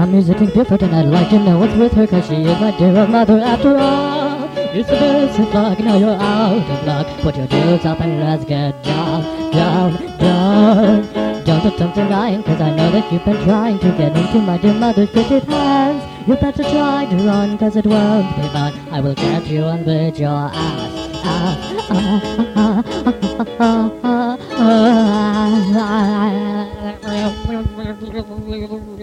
I'm visiting different and I'd like to know what's with her, cause she is my dear old mother after all. Used to be so luck, now you're out of luck. Put your dudes up and let's get down, down, down. Don't attempt denying, cause I know that you've been trying to get into my dear mother's pretty pants. You better try to run, cause it won't be fun. I will get you and beat your ass. Ah,